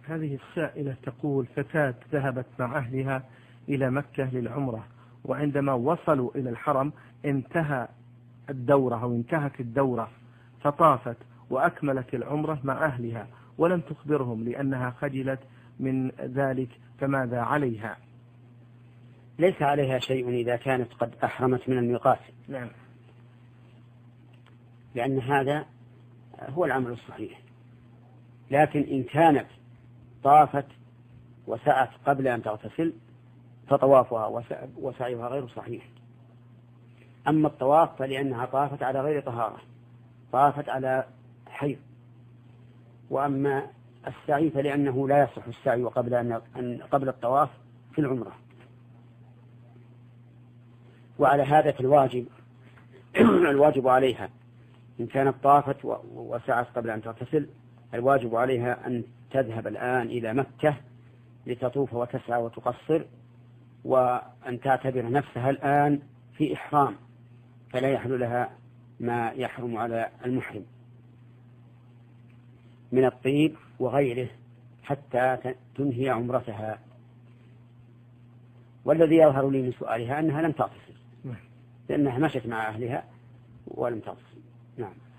هذه السائلة تقول: فتاة ذهبت مع أهلها إلى مكة للعمرة، وعندما وصلوا إلى الحرم انتهت الدورة فطافت وأكملت العمرة مع أهلها ولم تخبرهم لأنها خجلت من ذلك، فماذا عليها؟ ليس عليها شيء إذا كانت قد أحرمت من الميقات. نعم. لأن هذا هو العمل الصحيح. لكن إن كانت طافت وسعت قبل أن تغتسل فطوافها وسعيها غير صحيح. أما الطواف فلأنها طافت على غير طهارة، طافت على حيض. وأما السعي فلأنه لا يصح السعي قبل الطواف في العمرة. وعلى هذا الواجب عليها إن كانت طافت وسعت قبل أن تغتسل، الواجب عليها أن تذهب الآن إلى مكة لتطوف وتسعى وتقصر، وأن تعتبر نفسها الآن في إحرام، فلا يحل لها ما يحرم على المحرم من الطيب وغيره حتى تنهي عمرتها. والذي يظهر لي من سؤالها أنها لم تغتسل، لأنها مشت مع أهلها ولم تغتسل. نعم.